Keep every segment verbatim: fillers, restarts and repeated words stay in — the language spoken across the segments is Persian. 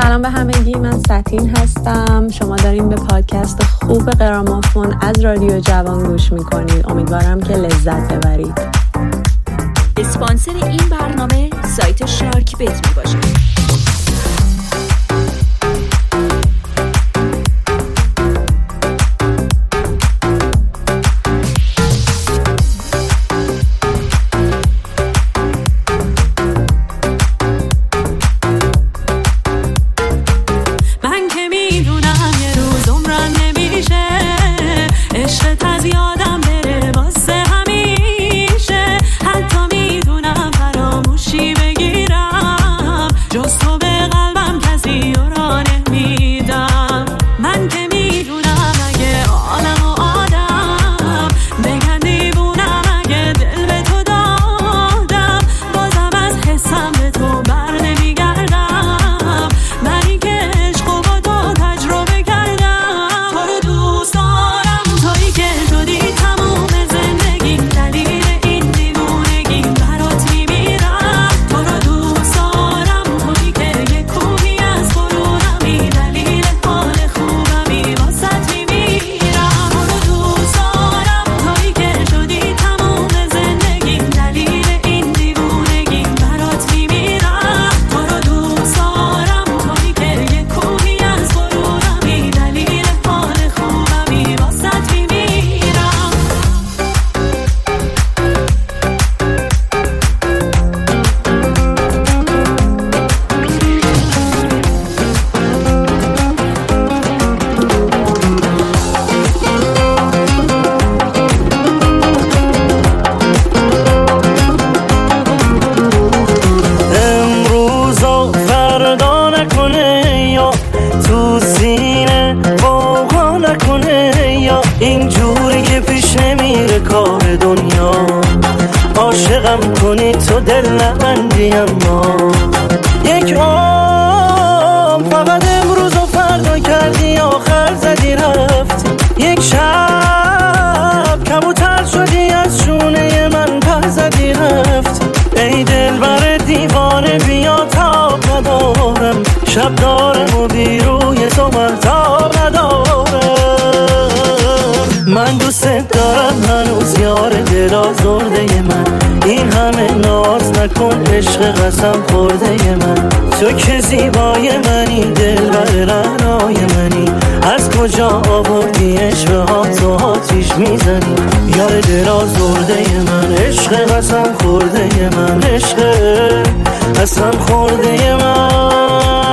سلام به همگی، من سطین هستم. شما دارین به پادکست خوب قرامافون از رادیو جوان گوش میکنید. امیدوارم که لذت ببرید. اسپانسر این برنامه سایت شارک بت می باشه. شب دارم و بی روی تو مرتاب ندارم. من دوست دارم هنوز یار دل آزرده من. این همه ناز نکن عشق قسم خورده من. تو که زیبای منی، دل بر رعنای منی. از کجا آوردی عشق ها تو آتیش میزنی. یار دل آزرده من، عشق قسم خورده من. عشق قسم خورده من.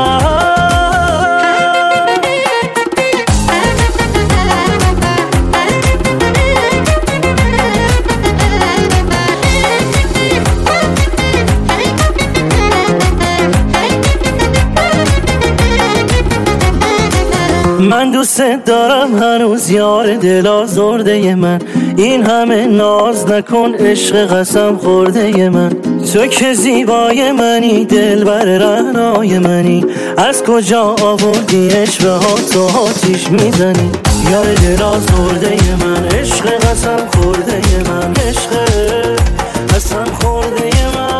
من دوست دارم هنوز یار دل آزرده من. این همه ناز نکن عشق قسم خورده من. تو که زیبای منی، دل بر رعنای منی. از کجا آوردی عشق ها تو آتیش میزنی. یار دل آزرده من، عشق قسم خورده من. عشق قسم خورده من.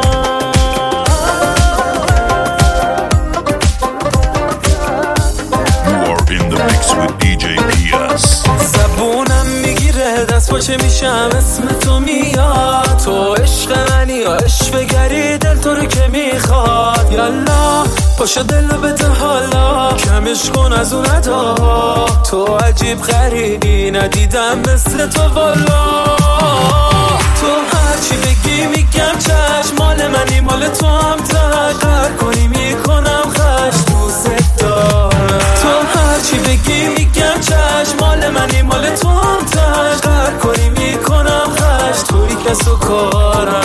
زبونم میگیره دست باشه میشم اسم تو میاد. تو عشق منی یا عشق بگری دل تو رو که میخواد. یالا پاشو دل رو بده حالا، کمش کن از اون ادا. تو عجیب غریبی ندیدم مثل تو والا. تو هرچی بگی میگم چشم، مال منی مال تو هم تقدر کنی میکنم خش. دوست دارم تو هرچی بگی میگم چشم، مال منی مال تو هم تقدر کنی میکنم خش. توی کس و کارم.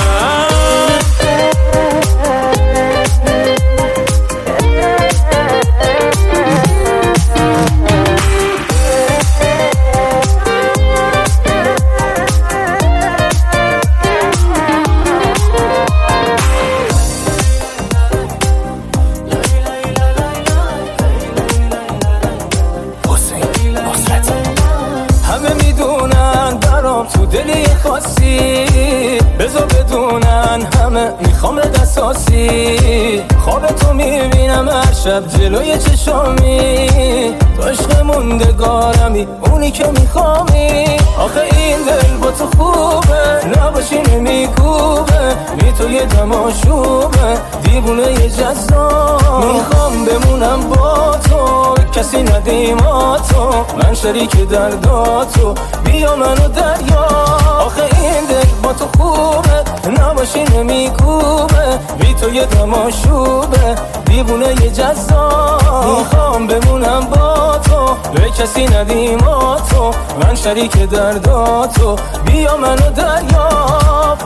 بذار بدونن همه میخوام اساسی. خواب تو میبینم هر شب جلوی چشامی تو عشق موندگارمی، اونی که میخوامی. آخه این دل با تو خوبه، نباشی نمیکوبه، بی تو یه تماشوبه، دیوونه یه جذاب. میخوام بمونم با تو، کسی ندیماتو، من شریک درداتو، بیا منو دریا. آخه این دل با تو خوبه، نباشی نمیکوبه، بی تو یه تماشوبه، دیوونه یه جذاب. میخوام بمونم با تو، به کسی ندیماتو، من شریک درداتو، بیا منو دریاب.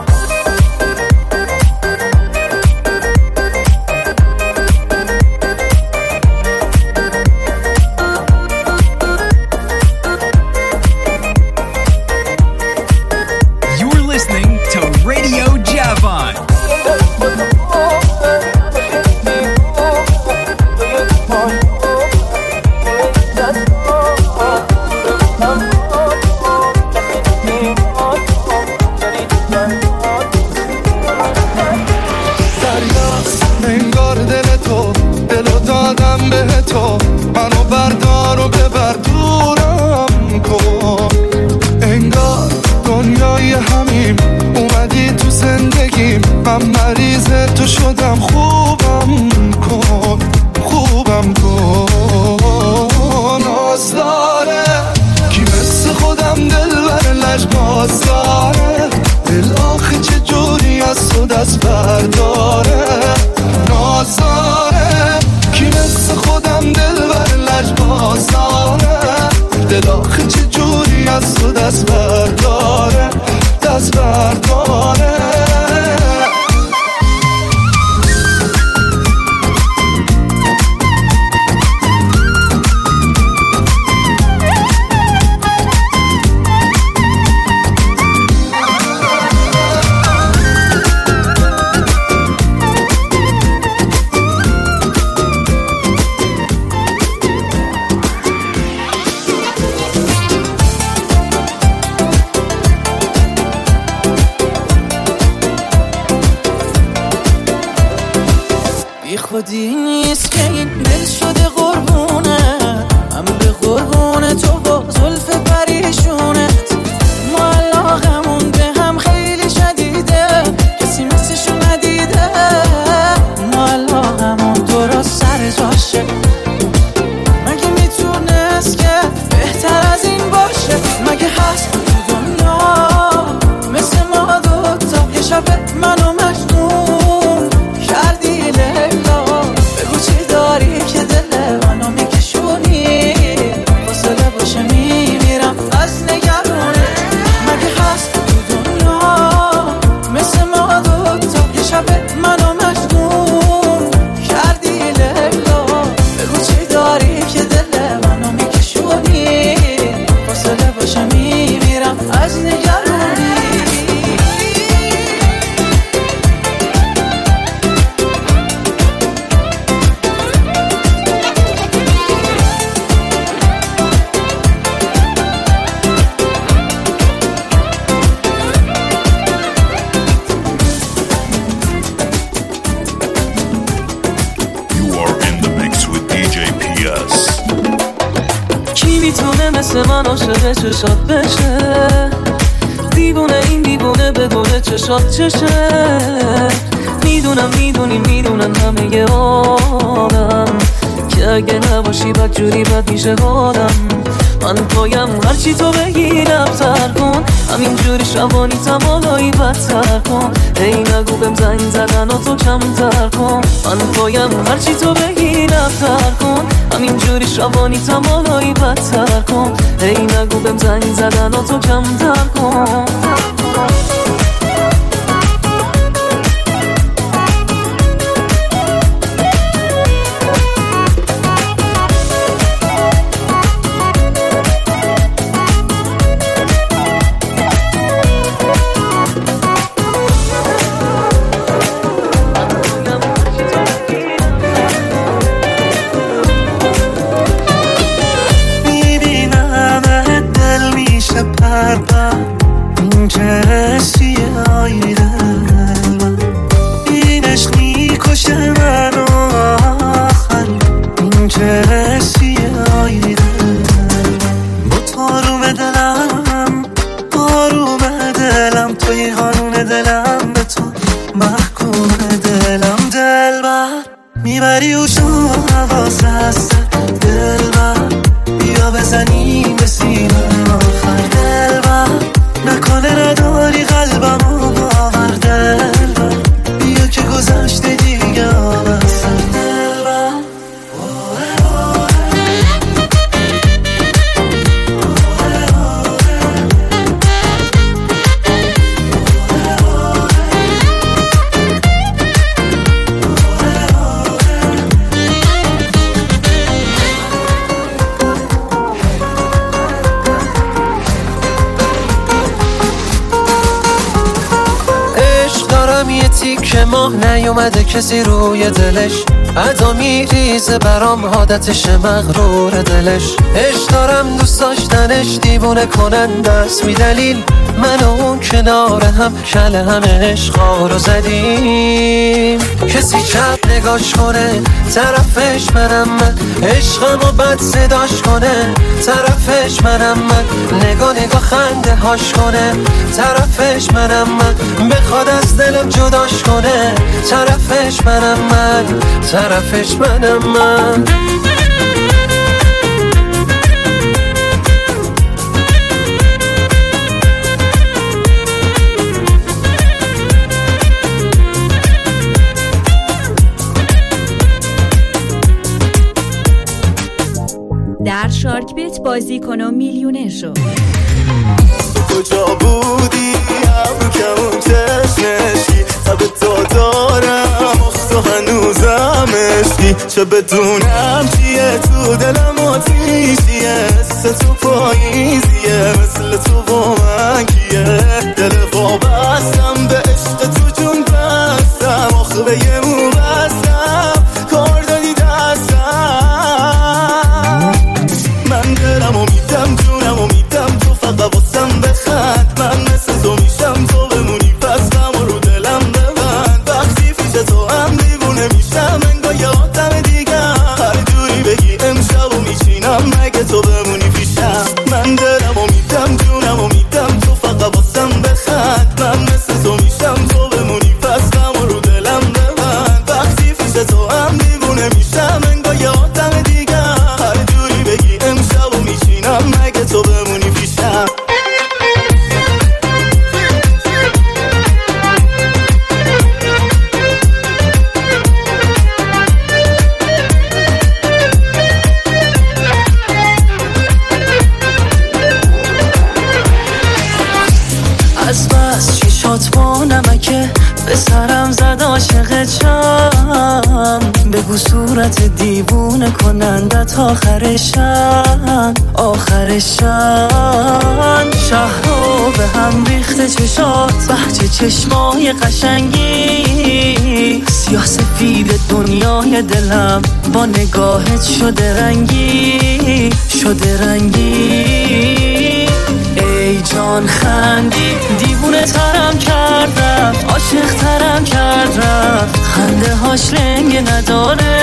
You're listening to Radio Javan. تو منو بردار و ببر دورم کن، انگار دنیای همیم اومدی تو زندگیم، من مریض تو شدم، خوبم کن خوبم کن. ناز داره کی مثل خودم دل بر لجباز داره، دل آخه چه جوری از تو دست برداره. ناز داره کی مثل خودم دل بر لجباز داره، دل آخه چه جوری از تو دست برداره دست برداره. خودی نیست که این دل شده قربونه، من به قربونه تو با زلف پریشونت. ما علاقمون به هم خیلی شدیده، کسی مثلشو ندیده. ما علاقمون درست سر جاشه، مگه میتونست که بهتر از این باشه؟ مگه هست تو دنیا مثل ما دوتا؟ یه شب منو مجنون کردی لیلا، بگو چی داری که دل منو میکشونی، فاصله باشه میمیرم از نگرونه. مگه هست تو دنیا مثل ما دوتا؟ یه شب منو مجنون کردی لیلا، بگو چی داری که دل منو میکشونی، فاصله باشه میمیرم از نگرونی. مثل من عاشق چشات بشه، دیوونه این دیوونه بدونه چشات چشه. میدونم میدونی میدونم همه آدم که اگه نباشی بد جوری بد میشه حالم. من پایم هرچی تو بگی لبتر کن، همین جوری شبانی تمالایی بدتر کن. ای نگو بهم زنگ زدن و تو کمتر کن. من پایم هرچی تو بگی لبتر کن، همین جوری شبانی تمالایی بدتر کن. ای نگو بهم زنگ زدن و تو کمتر کن. این که میبری و تو حواس هست دلبر بیا بزنیم به سینه آخر دلبر نکنه نداری قلبمو باور دلبر بیا که گذشته دیگه آبست دلبر که ماه نیومده کسی روی دلش ادا میریزه برام عادتش مغرور دلش عشق دارم دوست داشتنش دیوونه کنند است می دلیل من و اون کنار هم کل همه عشقا رو زدیم کسی چپ نگاش کنه طرفش منم من عشقم و بد صداش کنه طرفش منم من نگاه نگاه خنده هاش کنه طرفش منم من بخواد از دلم جداش کنه طرفش منم من طرفش منم من در شارک بیت بازی کن و میلیونر شو. کجا بودی ابرو کمون چشمشی تب تا دارم اختو هنوزم عشقی چه بدونم چیه تو دلم آتیشیه حس تو پاییزیه مثل تو با من کیه دل وابستم به عشق تو جون بستم آخه به یه مو بستم کار دادی دستم من دلم و میدم جونم و میدم تو فقط واسم بخند من مثل تو میشم تو بمونی پس غم رو دلم ببند وقتی پیش تو هم دیوونه میشم انگار یه آدم دیگه هر جوری بگی امشب و میشینم مگه تو بمونی پیشم من دلم و میدم جونم و میدم تو فقط واسم بخند من مثل تو میشم تو بمونی پس غم رو دلم ببند وقتی پیش تو هم دیوونه میشم انگار یه آدم دیگه هر جوری بگی امشب و میشینم مگه تو بمونی پیشم از بس چیشات با نمکه به سرم زد عاشق چم بگو صورت دیوونه کنندت آخرشن آخرشن شهرها به هم ریخته چشات بحچه چشمای قشنگی سیاه سفید دنیای دلم با نگاهت شده رنگی شده رنگی ای جان خندی دیوونه ترم کرد رفت عاشق ترم کرد رفت خنده هاش لنگ نداره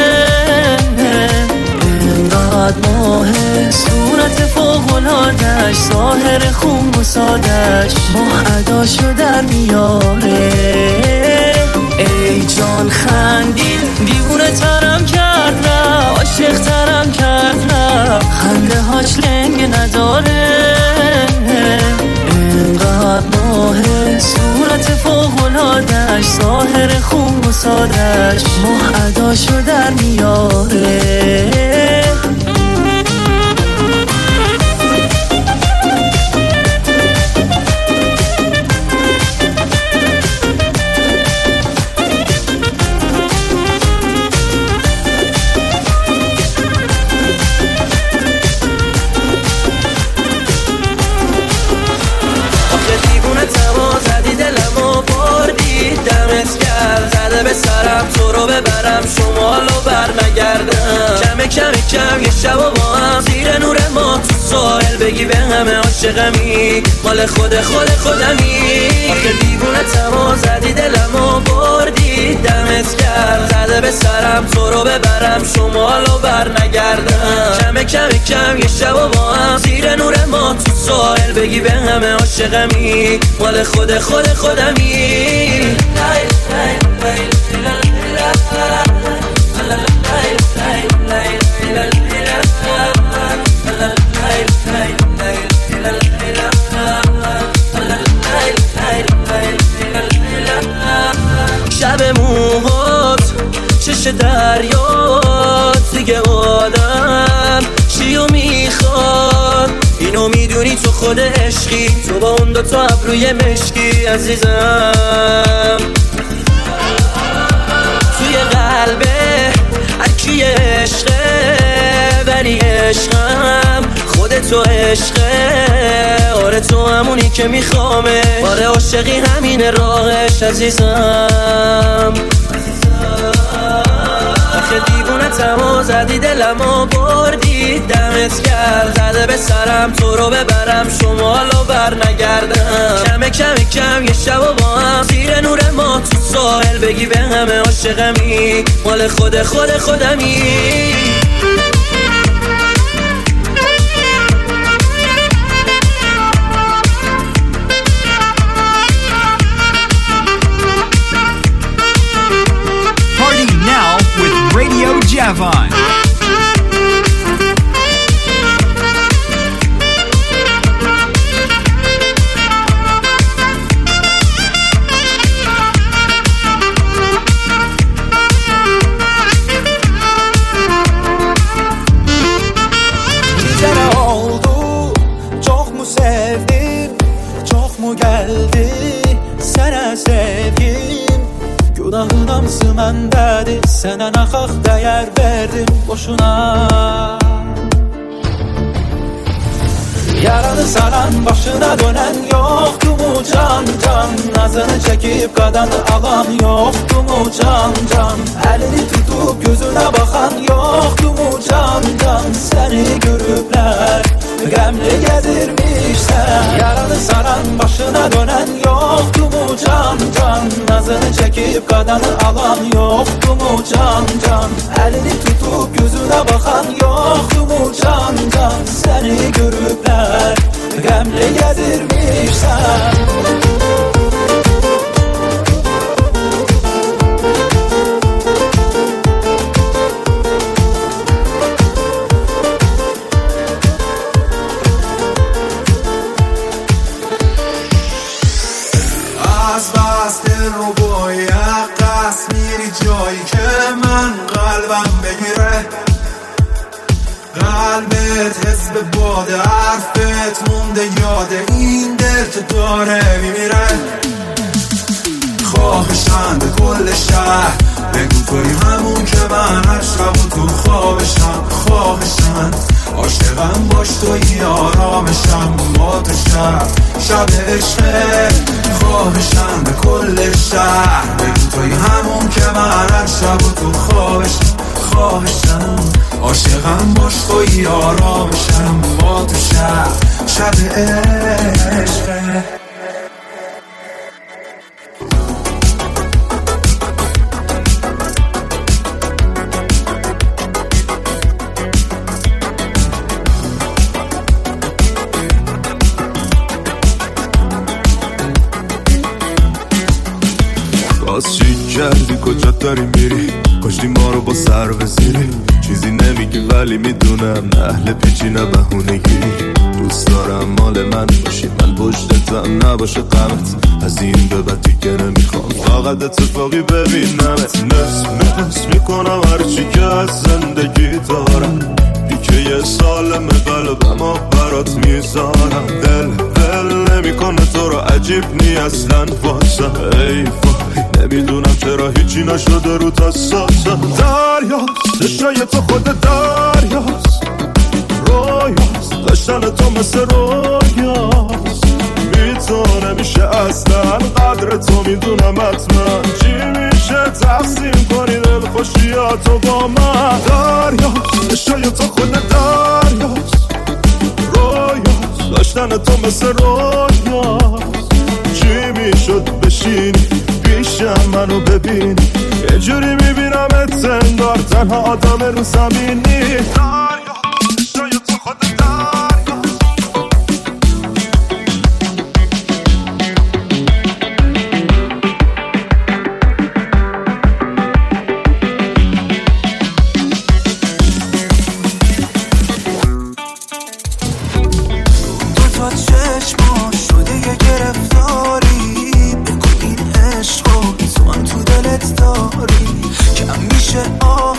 اینقدر ماهه صورت فوق‌العاده‌اش ظاهر خون و سادش ماه اداشو در میاره ای جان خندی دیوونه ترم کرد رفت عاشق ترم کرد رفت خنده هاش لنگ نداره اینقدر ماهه صورت فوق‌العاده‌اش ظاهر خون و سادش ماه اداشو در میاره به سرم تو رو ببرم شمالو بر نگردم کم کم کم یه شب و با هم زیر نور ما تو ساحل بگی به همه عاشقمی مال خود خود خودمی آخه دیوونه تما زدی دلمو بردی دمت کرد زده به سرم تو رو ببرم شمالو بر نگردم کم کم کم یه شب و با هم زیر نور ما تو ساحل بگی به همه عاشقمی مال خود خود خودمی فریاد دیگه آدم چیو میخواد؟ اینو میدونی تو خود عشقی، تو با اون دوتا ابروی مشکی عزیزم. توی قلبه هرکی عشقه، ولی عشقم خودتو عشقه. آره تو همونی که میخوامه، آره عاشقی همین راهش عزیزم. آخه دیوونه تمام زدی دلمو بردی، دمت کرد زده به سرم تو رو ببرم شمالو بر نگردم. کمه کمه کم یه شب و با هم زیر نور ما تو ساحل بگی به همه عاشقمی، مال خود خود خودمی. Party now with Radio Javon. Günahınamsı məndədir, sənə naxaq dəyər verdim boşuna. Yaralı saran başına dönən yoxdu mu can can? Nazını çəkib qadanı alan yoxdu mu can can? Əlini tutub gözünə baxan yoxdu mu can can? Səni görüblər qəmli gəzirmişsən. Yaralı saran başına dönən yoxdu mu can can? Nazını çəkib qadanı alan yoxdu mu can can? Əlini tutub gözünə baxan yoxdu mu can can? Səni görüblər qəmli gəzirmişsən. از بس دل رو باید قصد میری جایی که من قلبم بگیره. قلبت حس به باده، حرفت مونده یاده، این دل تو داره میمیره. خواهشم به کل شهر بگو توی همون که من هر شب و تو خوابشم. خواهشم عاشقم باش توی آرامشم با تو شب شب عشقه. خواهشم به کل شهر بگو توی همون که من هر شب و تو خوابشم. خواهشم عاشقم باش توی آرامشم با تو شب شب عشقه. باز چی کردی کجا داری میری؟ کاشتی ما رو با سر بزیری. چیزی نمیگی ولی میدونم نه اهل پیچی نه بهونه گیری. دوست دارم مال من باشی، من پشتتم نباشه غمت. از این به بعد دیگه نمیخوام فقط اتفاقی ببینمت. نصف نصف میکنم هرچی که از زندگی دارم. دیگه یه سالم قلبم و برات میذارم. دل دل نمیکنه تو رو عجیب نی اصلا واسم. ای وای نمیدونم چرا هیچی نشده رو تصاسم. دریاست چشای تو خود دریاست، رویاست داشتن تو مثل رویاست. میتونه میشه اصلا قدر تو میدونم حتما. چی میشه تقسیم کنی دل خوشیاتو با من؟ دریاست چشای تو خود دریاست، رویاست داشتن تو مثل رویاست. چی میشد بشینی پیشم منو ببینی؟ یه جوری میبینم اتنگار تنها آدم رو زمینی. دریاست چشای تو خود دریاست. داری بکن این عشق رو تو هم تو دلت داری. کم میشه آه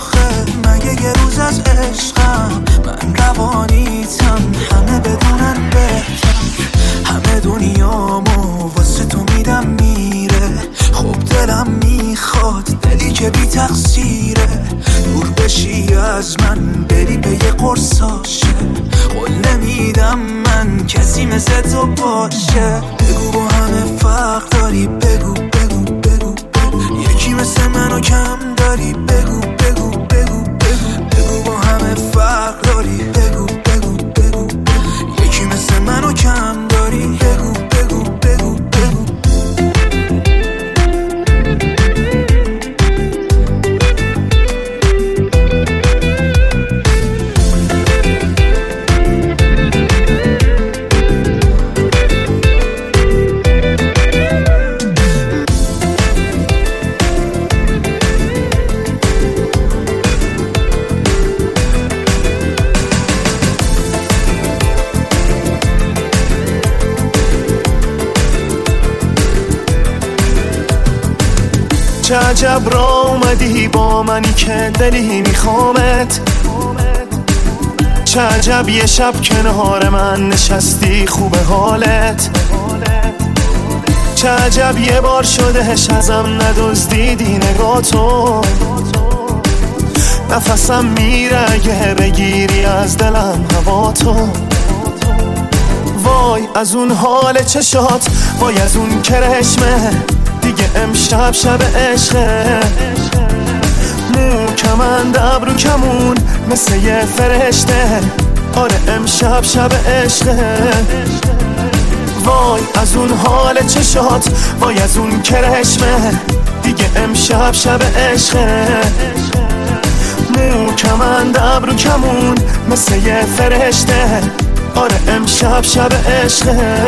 یه روز از عشقم من روانیتم، همه بدونن بهتر، همه دنیامو واسه تو میدم میره. خب دلم میخواد دلی که بی تقصیره، دور بشی از من بری به یه قرصاشه. قول نمیدم من کسی مثل تو باشه. بگو با همه فرق داری، بگو بگو بگو بگو یکی مثل منو کم داری، بگو بگو بگو بگو بگو با همه فرق داری، بگو بگو بگو بگو یکی مثل منو کم داری، بگو بگو بگو بگو. چه عجب را اومدی با منی که دلی میخوامت، چه عجب یه شب کنار من نشستی خوبه حالت، چه عجب یه بار شدهش ازم ندزدیدی نگاتو. نفسم میره اگه بگیری از دلم هوا تو. وای از اون حال چشات، وای از اون کرشمه، دیگه امشب شب عشقه. مو کمند ابرو کمون مثل یه فرشته، آره امشب شب عشقه. وای از اون حال چشات، وای از اون کرشمه، دیگه امشب شب عشقه. مو کمند ابرو کمون مثل یه فرشته، آره امشب شب عشقه.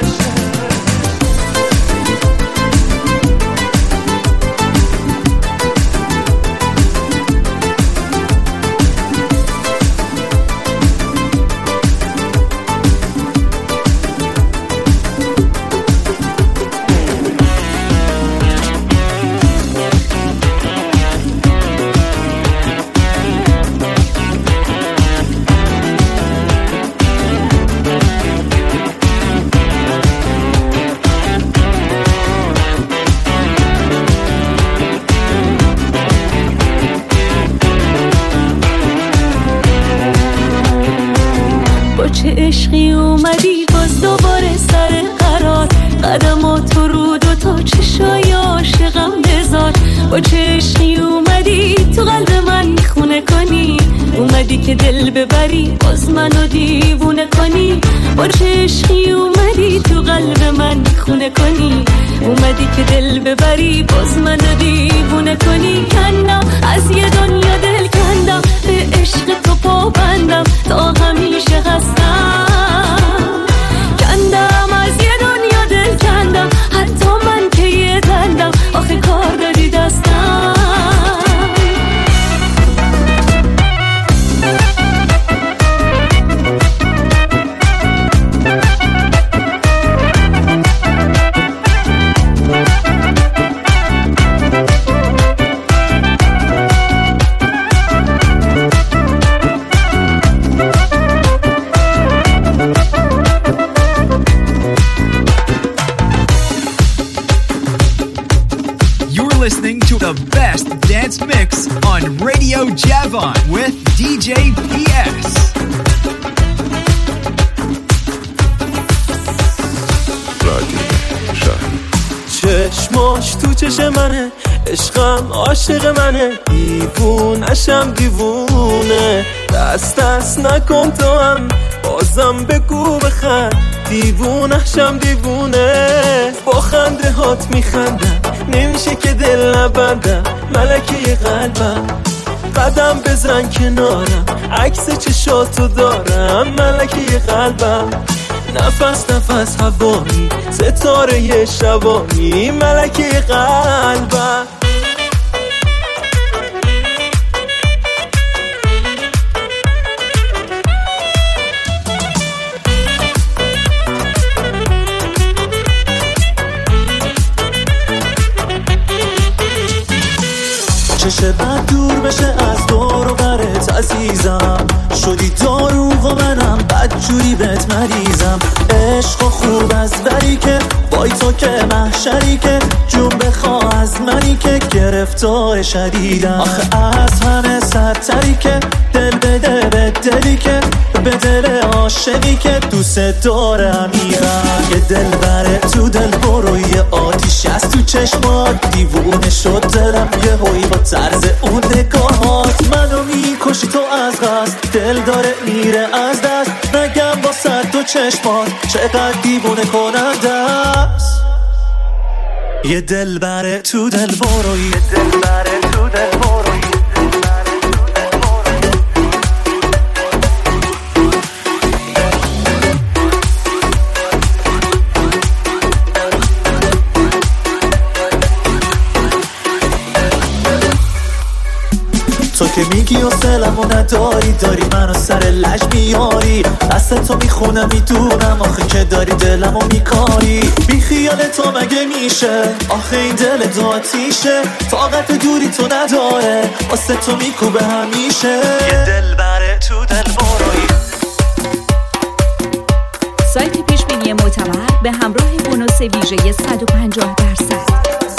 چه عشقی اومدی باز دوباره سر قرار، قدماتو رو دوتا چشای عاشقم بذار. با چه عشقی اومدی تو قلب من خونه کنی، اومدی که دل ببری باز منو دیوونه کنی. با چه عشقی اومدی تو قلب من خونه کنی، اومدی که دل ببری باز منو دیوونه کنی. کندم از یه دنیا دل کندم، به عشق تو پابندم تا همیشه هستم. کندم از یه دنیا دل کندم، حتی من که یه دندم آخه کار داری دستم. Listening to the best dance mix on Radio Javon with دی جی پی اس. چشماش تو چش منه، عشقم عاشق منه، دیوونشم دیوونه. دست دست نکن تو هم بازم بگو بخند، دیوونشم دیوونه. با خنده هات میخندم، نمیشه که دل نبندم، ملکه قلبم. قدم بزن کنارم، عکس چشاتو دارم، ملکه قلبم. نفس نفس هوایی، ستاره شبانی، ملکه قلبم. چشه بعد دور بشه از دور و برت، جوری بهت مریضم، عشق و خوب از بری که بای تو که محشری که جون بخواه از منی که گرفتار شدیدم. آخه از همه سرتری که دل بده به دلی که به دل عاشقی که دوست داره عمیقم. یه دل بره تو دل برو، یه آتیش از تو چشمات دیوونه شد دلم یه هوی با طرز اون نگاهات. منو میکشی تو از قصد، دل داره میره از دست، نگم با صد تو چشمات چقدر دیوونه کننده است. یه دل بره تو دل برو، یه دل بره تو دل برو. تو که میگی و سلمو نداری، داری منو سر لج میاری، دست تو میخونم میدونم آخه که داری دلمو میکاری. بی خیال تو مگه میشه، آخه این دل دو آتیشه، طاقت دوری تو نداره، واسه تو میکوبه همیشه. یه دل بره تو دل بروی. سایت پیشبینی معتبر به همراه بونوس ویژه صد و پنجاه درصد.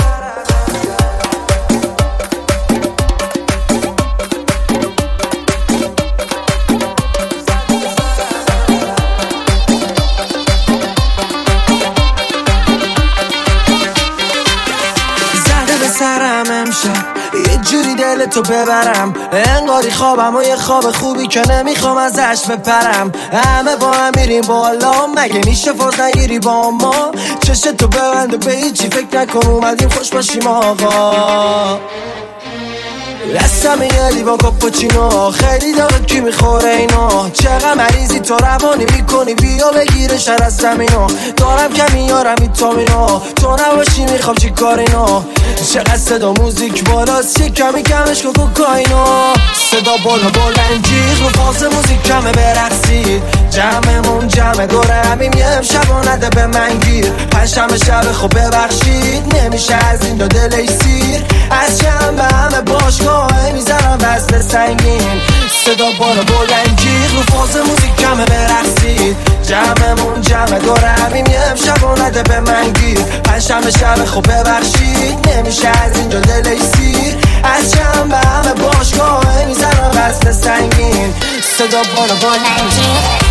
سرم امشب یه جوری دل تو ببرم، انگاری خوابم و یه خواب خوبی که نمیخوام ازش بپرم. همه با هم میریم بالا، مگه میشه فاز نگیری با ما؟ چشت تو ببند و به هیچی فکر نکن، اومدیم خوش باشیم آقا. دستم یه لیوان کاپوچینو، خیلی داغه کی میخوره اینو؟ چقدر مریضی تو روانی میکنی، بیا بگیره شر از زمینو. دارم کمی یارم ویتامینو، تو نباشی میخوام چی کارینو؟ چقدر صدا موزیک بالاست، یه کمی کمش که کوکاینو. صدا بالا بلند جیغ رو فاز موزیک کمه برقصید، جمعمون جمع دوره همیم یه امشب و نده به من گیر. پنجشنبه شب خب ببخشید، نمیشه از این دو دل سیر، از شنبه همه باشگاه میزنم وزن سنگین. صدا بالا بلند جیغ رو فاز موزیک کمه برقصید، جمعمون جمع دوره همیم یه امشب و نده به من گیر. پنجشنبه شب خب ببخشید، نمیشه از اینجا دل سیر، از شنبه همه باشگاه میزنم وزن سنگین. صدا بالا بلند جیغ.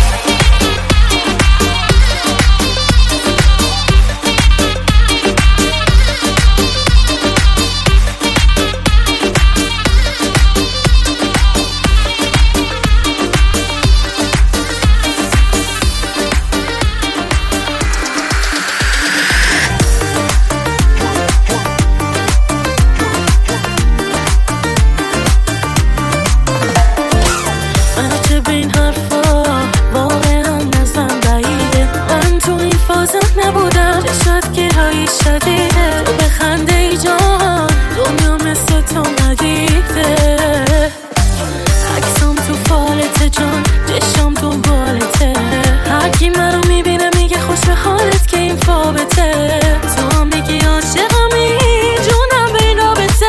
شدیده تو بخنده ای جان، دنیا مثل تو ندیده. عکسام تو فالته جان، چشام تو بالته، هر کی منو میبینه میگه خوش به حالت که این فابته. تو هم میگی عاشقمی، جونم به این رابطه.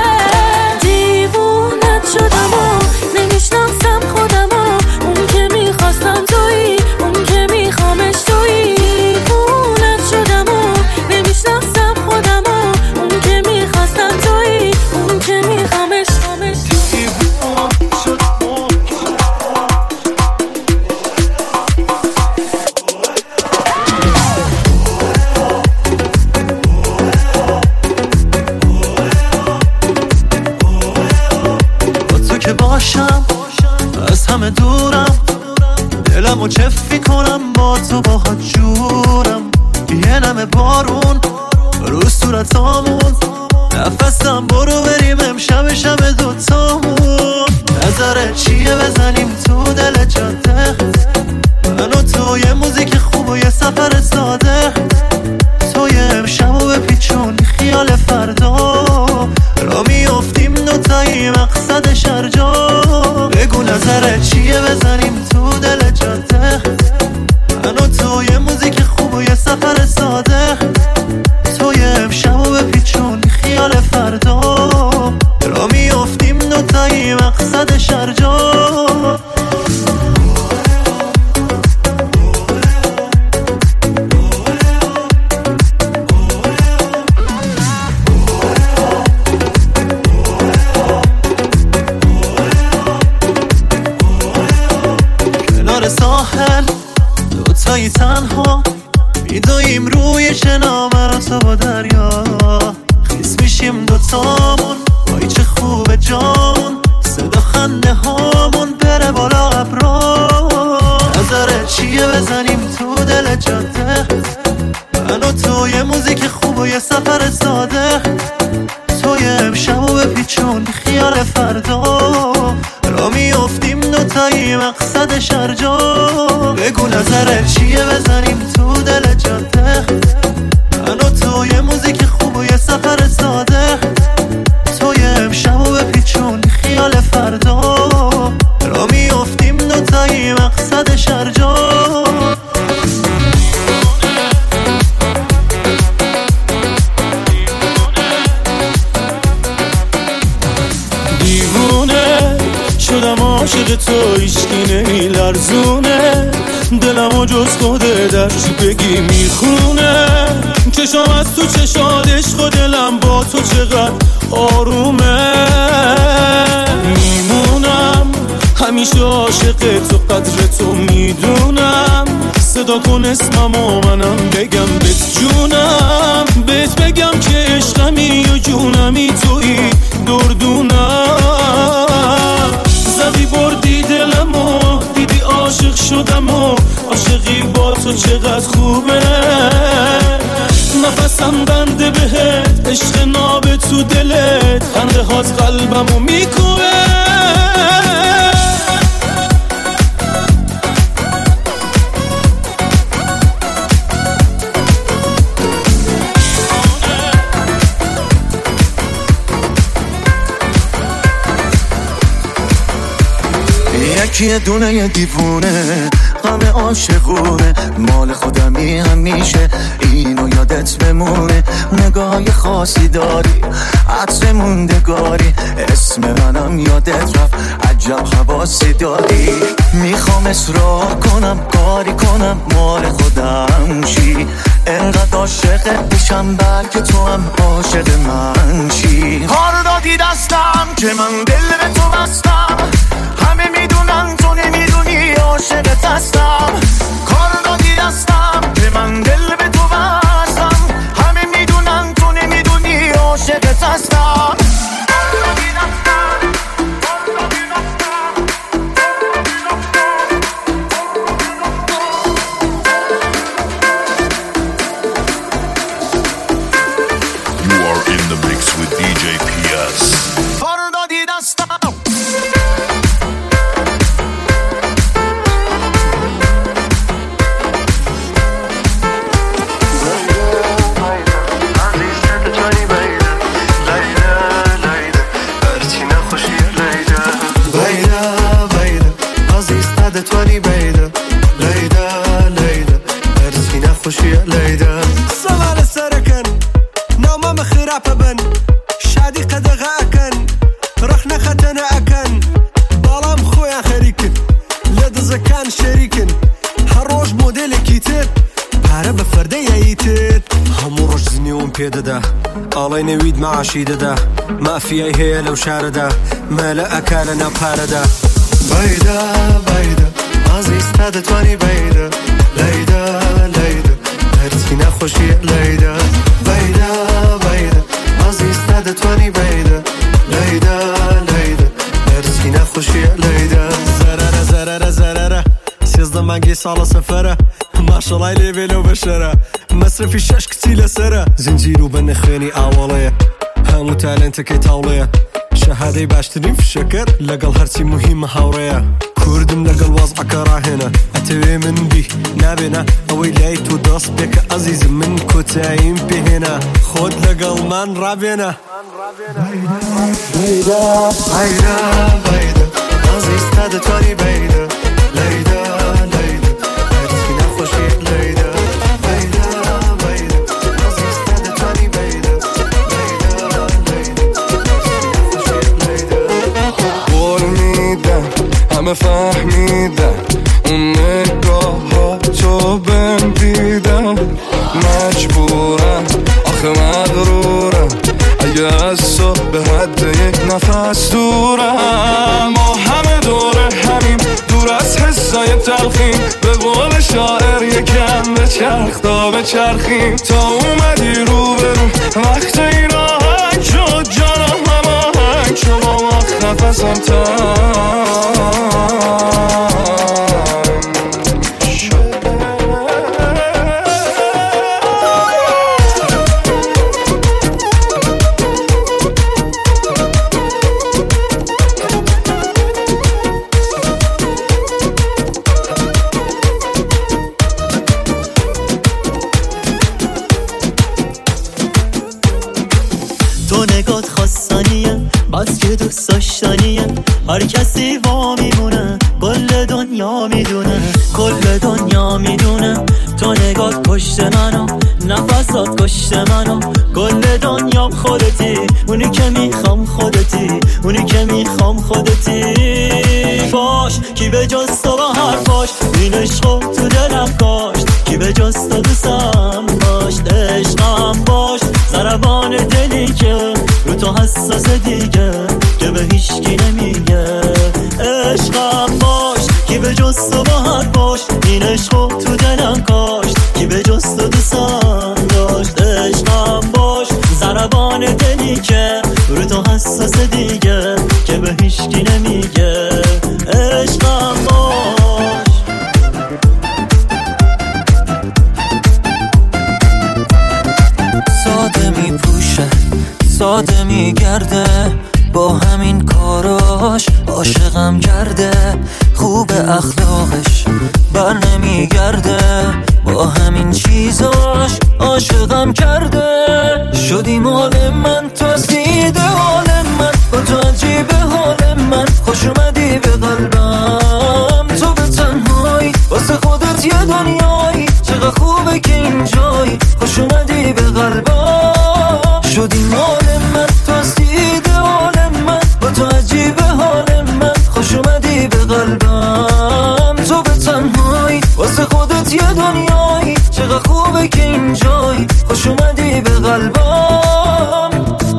دیوونت شدم و نمیشناسم خودم و اون که میخواستم تویی، اون که میخوامش تویی. دیوونت شدم و نمیشناسم خودم و اون که میخواستم تویی، اون که میخوامش خامش. با تو که باشم از همه دورم، دلمو چفی کنم با تو باهات جورم. یه نمه بارون رو صورتامون، نفسم برو بریم امشب شب دوتامون. نظرت چیه بزنیم تو دل جاده، من و تو یه موزیک خوب و یه سفر ساده. تو یه امشب و بپیچون خیال فردا، را میافتیم دوتایی مقصد شرجا. بگو نظرت چیه بزنیم تو دل جاده، من و تو یه موزیک خوب و یه سفر ساده. تو یه امشب و بپیچون خیال فردا، را میافتیم دوتایی مقصد شرجا. میریم روی شنا من و تو با دریا، خیس میشیم دوتامون وای چه خوبه جامون، صدا خنده هامون بره بالا ابرا. نظرت چیه بزنیم تو دل جاده، من و تو یه موزیک خوب و یه سفر ساده، توی امشب و بپیچون خیال فردا، را میافتیم دوتایی مقصد شرجا. بگو نظرت چیه بزنیم تو دل جاده، من و تو یه موزیک خوب و یه سفر ساده، توی امشب و بپیچون خیال فردا، را میافتیم دوتایی مقصد شرجا. شدم عاشق تو هیچکی نمیلرزونه، دلم و جز خوده در چی بگی میخونه، چشام از تو چشاد عشق و دلم با تو چقدر آرومه. میمونم همیشه عاشق تو قدر تو میدونم، صدا کن اسمم و منم بگم بهت جونم، بهت بگم که عشقمی و جونمی تویی دردونم. زدی بردی دلمو دیدی عاشق شدم و عاشقی با تو چقدر خوبه، نفسم بنده بهت عشق ناب تو دلت، خنده هات قلبمو میکوبه. یکی دونه یه دیوونه غم عاشقونه، مال خودمی همیشه اینو یادت بمونه. نگاه خاصی داری عطر موندگاری، اسم منم یادت رفت عجب حواسی داری. میخوام اصرار کنم کاری کنم مال خودم شی، انقدر عاشقت میشم بلکه تو هم عاشق من شی. کار دادی دستم که من دل به تو بستم، همه میدونن تو نمیدونی عاشقت هستم. کار دادی دستم که من دل به تو بستم، همه میدونن تو نمیدونی عاشقت هستم. You are in the mix with دی جی پی اس. کار دادی دستم توانی بیده لیده لیده ارزی نخوشی لیده سوال سرکن نامم خراب بن شادی قدغه اکن رخنا ختنه اکن بالام خویا خریکن لد زکان شریکن هر روز مدل کیتر پاره به فرده ییتر همو روز زنیون پیده ده آلای نوید معاشیده ده مافیای هی لو شارده مالا اکالنا پارده بیده بیده عزیز تا توانی بیده لیده لیده هرچی نخوشی لیده بیده بیده عزیز تا توانی بیده لیده لیده هرچی نخوشی لیده زرره زرره زرره سیزده منگی سال سفره ماشالله لیبیلو بشره مصرفی شش کتیل سره زنجیرو بنخینی اوله همو تالنت که تاوله شهادي باشترين في الشكر لقل هرسي مهم هاوريا كردم لقل وضعك راهنا اتوي من بي نابنا اوي ليت ودرس بك عزيز من كتايم بهنا خود لقل من رابنا بيدا بيدا بيدا عزيز تاد تواني بيدا ليدا ليدا هرسي نخوشي ليدا همه فهمیدن اون نگاه ها تو بهم دیدن مجبورم آخه مغرورم اگه از تو به حد یک نفس دورم ما همه دوره همیم دور از حسای تلخیم به قول شاعر یکم به چرخ تا به چرخیم تا اومدی رو برو وقت این آهنگ شد جانم هماهنگ شد با وقت نفسم تنگ هر کسی وا میمونه کل دنیا میدونه کل دنیا میدونه تو نگات کشت منو نفسات کشت منو کل دنیام خودتی اونی که میخوام خودتی اونی که میخوام خودتی باش کی به جز تو با حرفاش این عشقو تو دلم کاشت کی به جز تو دوستم داشت عشقم باش ضربان دلی که رو تو حساس دیگه که به هیچکی نمیگه عشقم باش کی به جز تو با حرفاش این عشقو تو دلم کاشت کی به جز تو دوستم داشت عشقم باش ضربان دلی که رو تو حساس دیگه که به هیچکی نمیگه عشقم باش ساده میپوشه ساده میگرده با همین کاراش عاشقم کرده خوب اخلاقش بر نمیگرده با همین چیزاش عاشقم کرده شدی مال من تو سیده حال من با تو عجیب حال من خوش اومدی به قلبم تو به تنهایی واسه خودت یه دنیایی چقدر خوبه که اینجایی خوش اومدی به قلبم شدی مال من تو سیده حال من با تو عجیب حال من خوش اومدی به قلبم تو به تنهایی واسه خودت یه دنیایی چقدر خوبه که اینجایی خوش اومدی به قلبم.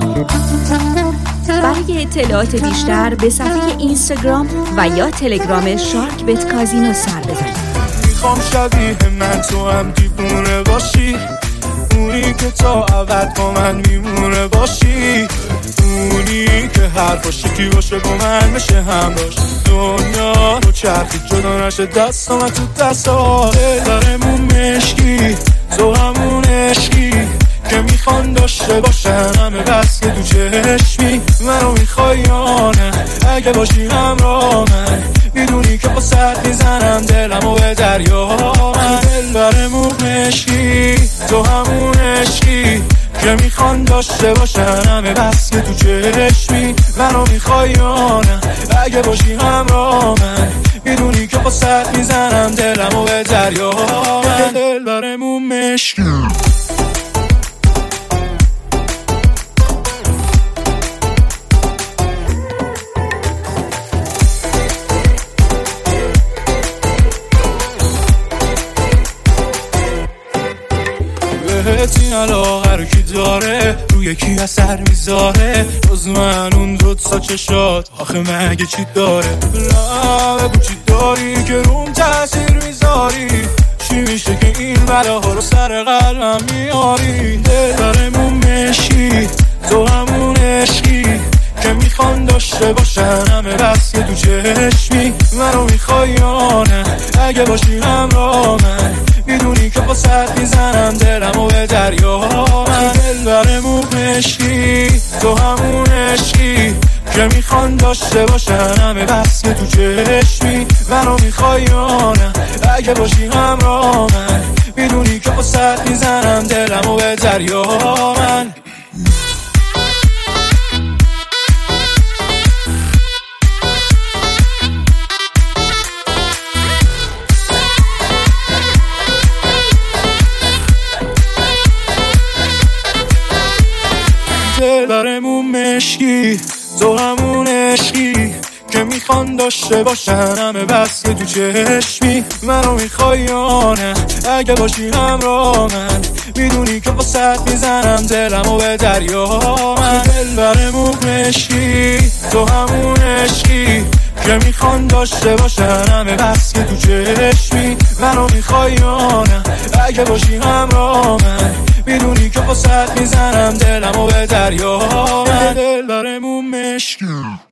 برای اطلاعات بیشتر به صفحه اینستاگرام و یا تلگرام شارک بت کازینو سر بزنید. میخوام شبیه من تو هم دیوونه باشی اونی که تا ابد با من میمونه باشی اونی که حرفاش یکی باشه با من بشه هم باش دنیا رو چرخی جدا نشه دست من تو دستا دلارمون مشکی تو همون عشقی که میخوان داشته باشن همه بس که تو چشمی منو میخوای یا نه اگه باشی همراه من میدونی که با سر میزنم دلمو به دریا من دلبرمون مشکی تو همون عشقی که میخوان داشته باشن همه بس که تو چشمی منو میخوای یا نه اگه باشی همراه من میدونی که با سر میزنم دلمو به دریا من دلبرمون مشکی این علاقه رو کی داره روی کی اثر میذاره روز من اون دو تا چشات آخه مگه چی داره نه بگو چی داری که روم تاثیر میذاری چی میشه که این بلاها رو سر قلبم میاری دلبرمون مشکی تو همون عشقی که میخوان داشته باشن همه بس که تو چشمی منو میخوای یا نه اگه باشی همراه من میدونی که با سر میزنم دلمو به دریا من دلبرمون مشکی تو همون عشقی که میخوان داشته باشن همه بس که تو چشمی منو میخوای یا نه اگه باشی همراه من میدونی که با سر میزنم دلمو به دریا من دلبرمون مشکی تو همون عشقی که میخوان داشته باشن همه بس که تو چشمی منو میخوای یا نه اگه باشی همراه من میدونی که با سر میزنم دلمو به دریا من دلبرمون مشکی تو همون عشقی که میخوان داشته باشن همه بس که تو چشمی منو میخوای یا نه؟ اگه باشی همراه من میدونی که واسط میزنم دلمو به دریا، دل دارمون مشکی.